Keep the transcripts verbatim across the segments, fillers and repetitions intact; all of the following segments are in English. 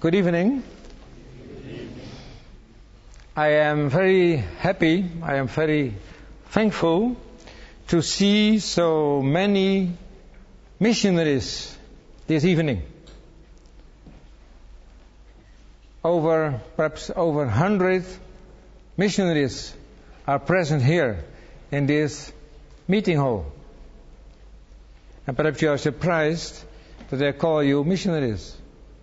Good evening. I am very happy, I am very thankful to see so many missionaries this evening. Over, perhaps over one hundred missionaries are present here in this meeting hall. And perhaps you are surprised that I call you missionaries.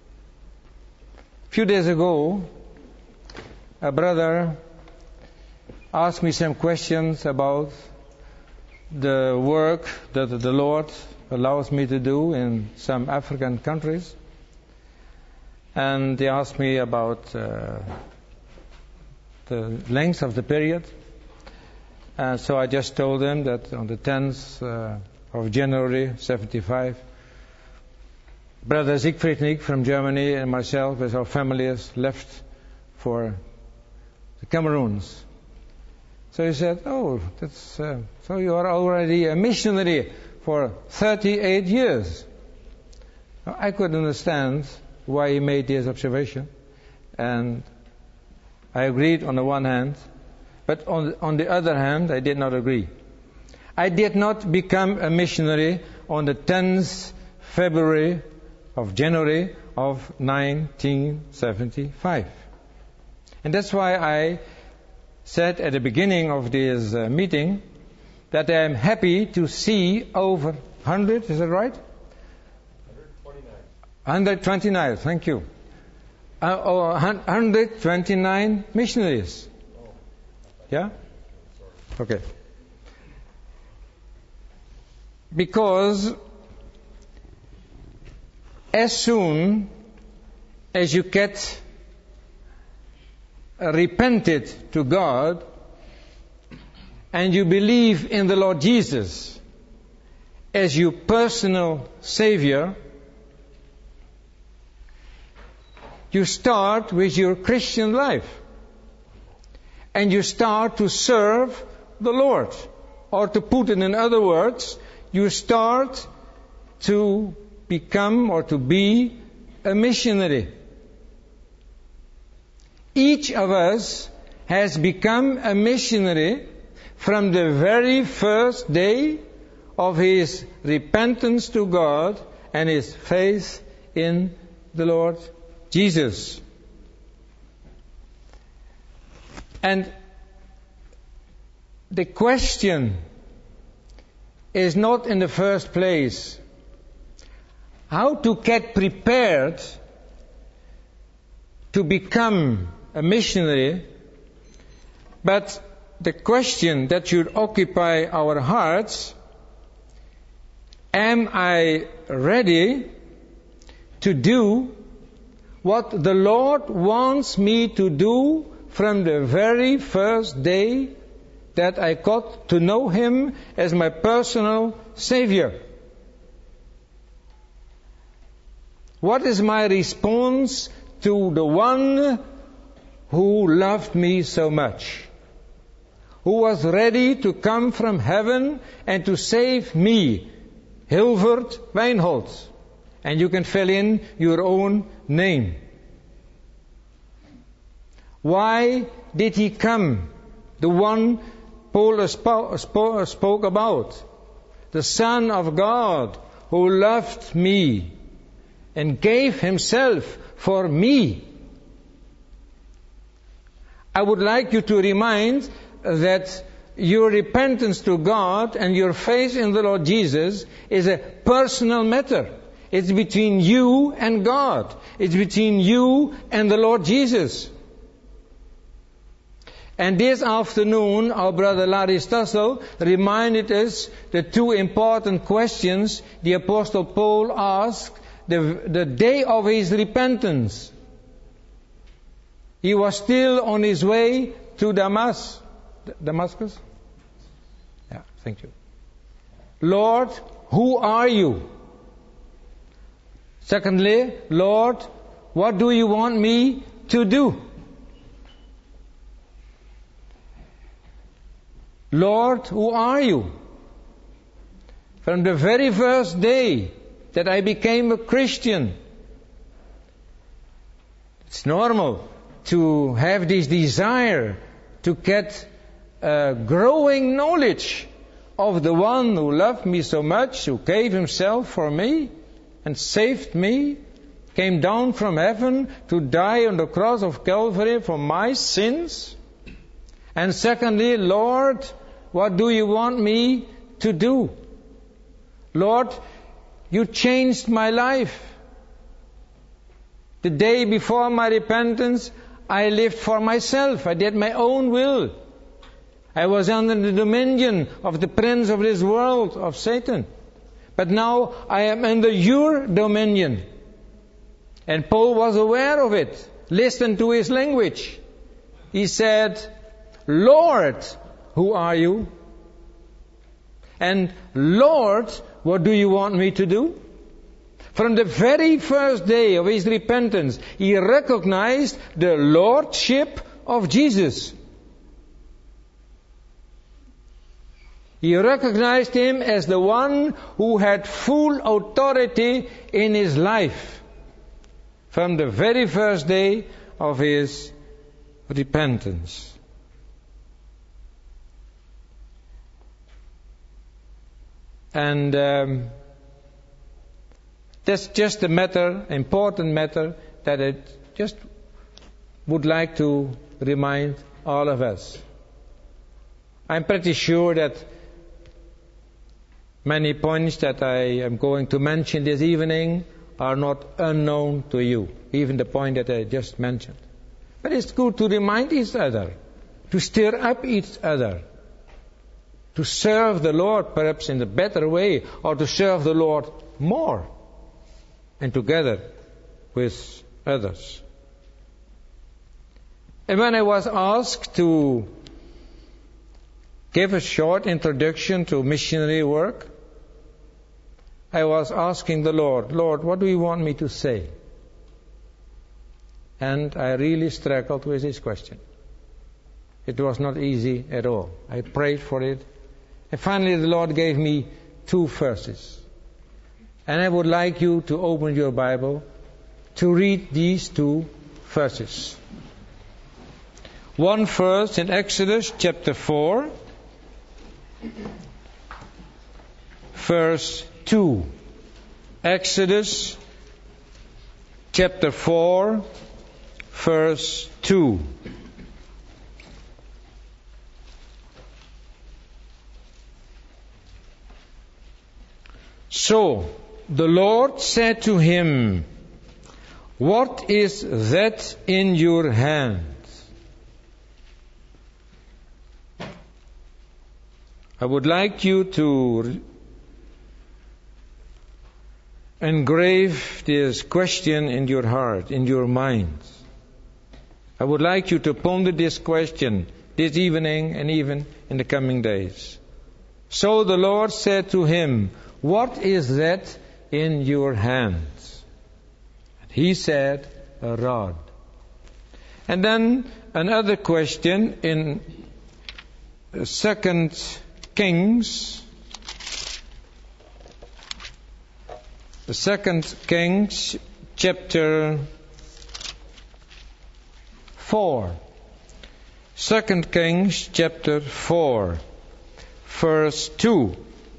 A few days ago, a brother asked me some questions about the work that the Lord allows me to do in some African countries. And he asked me about uh, the length of the period. And so I just told him that on the tenth uh, of January seventy-five, Brother Siegfried Nick from Germany and myself with our families left for the Cameroons. So he said, oh, that's uh, so you are already a missionary for thirty-eight years. Now, I could understand why he made this observation, and I agreed on the one hand, but on, on the other hand, I did not agree. I did not become a missionary on the tenth of February of January of nineteen seventy-five. And that's why I said at the beginning of this uh, meeting that I am happy to see over one hundred, is that right? one hundred twenty-nine, thank you. Uh, oh, one hundred twenty-nine missionaries. Yeah? Okay. Because as soon as you get repented to God and you believe in the Lord Jesus as your personal Savior, you start with your Christian life and you start to serve the Lord. Or to put it in other words, you start to become or to be a missionary. Each of us has become a missionary from the very first day of his repentance to God and his faith in the Lord Jesus. And the question is not in the first place how to get prepared to become a missionary, but the question that should occupy our hearts: am I ready to do what the Lord wants me to do from the very first day that I got to know Him as my personal Savior? What is my response to the one who loved me so much, who was ready to come from heaven and to save me, Hilvert Wijnhold? And you can fill in your own name. Why did he come? The one Paul spoke about, the Son of God who loved me and gave himself for me. I would like you to remind that your repentance to God and your faith in the Lord Jesus is a personal matter. It's between you and God. It's between you and the Lord Jesus. And this afternoon, our brother Larry Stassel reminded us the two important questions the Apostle Paul asked the, the day of his repentance. He was still on his way to Damas, Damascus. Yeah, thank you. Lord, who are you? Secondly, Lord, what do you want me to do? Lord, who are you? From the very first day that I became a Christian, It's normal to have this desire to get a growing knowledge of the one who loved me so much, who gave himself for me and saved me, came down from heaven to die on the cross of Calvary for my sins. And secondly, Lord, what do you want me to do? Lord, you changed my life. The day before my repentance, I lived for myself. I did my own will. I was under the dominion of the prince of this world, of Satan. But now I am under your dominion. And Paul was aware of it. Listen to his language. He said, Lord, who are you? And Lord, what do you want me to do? From the very first day of his repentance, he recognized the lordship of Jesus. He recognized him as the one who had full authority in his life from the very first day of his repentance. And um, that's just a matter, important matter, that I just would like to remind all of us. I'm pretty sure that many points that I am going to mention this evening are not unknown to you, even the point that I just mentioned. But it's good to remind each other, to stir up each other, to serve the Lord perhaps in a better way, or to serve the Lord more, and together with others. And when I was asked to give a short introduction to missionary work, I was asking the Lord, Lord, what do you want me to say? And I really struggled with this question. It was not easy at all. I prayed for it. And finally the Lord gave me two verses. And I would like you to open your Bible to read these two verses. One verse in Exodus chapter four, verse two. Exodus chapter four, verse two. So the Lord said to him, what is that in your hand? I would like you to engrave this question in your heart, in your mind. I would like you to ponder this question this evening and even in the coming days. So the Lord said to him, what is that in your hand? And he said, a rod. And then another question in Second Kings, the Second Kings chapter four. Second Kings chapter four, verse two.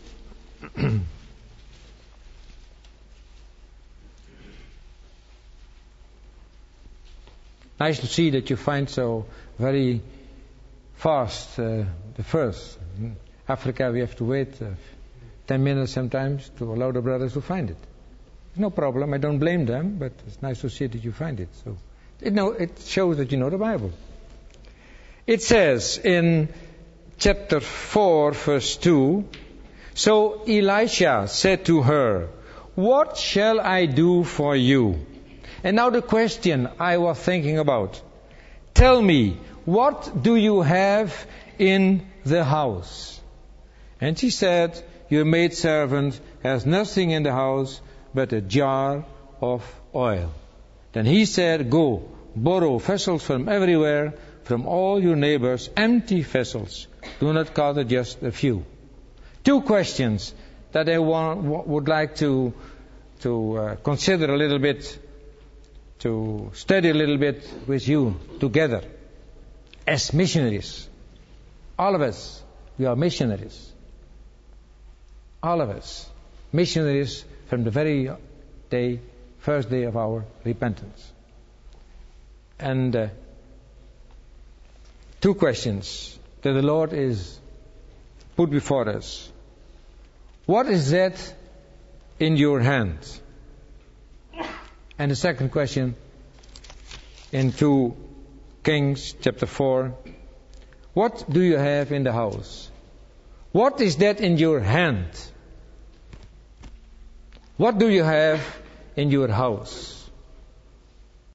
Nice to see that you find so very fast uh, the verse. In Africa we have to wait uh, ten minutes sometimes to allow the brothers to find it. No problem, I don't blame them, but it's nice to see that you find it. So it, no, it shows that you know the Bible. It says in chapter four, verse two, so Elisha said to her, what shall I do for you? And now the question I was thinking about. Tell me, what do you have in the house? And she said, your maidservant has nothing in the house but a jar of oil. Then he said, go, borrow vessels from everywhere, from all your neighbors, empty vessels. Do not gather just a few. Two questions that I want, would like to, to uh, consider a little bit to study a little bit with you together as missionaries. All of us, we are missionaries. All of us, missionaries from the very day, first day of our repentance. And uh, two questions that the Lord is put before us. What is that in your hand? And the second question in two Kings chapter four. What do you have in the house? What is that in your hand? What do you have in your house?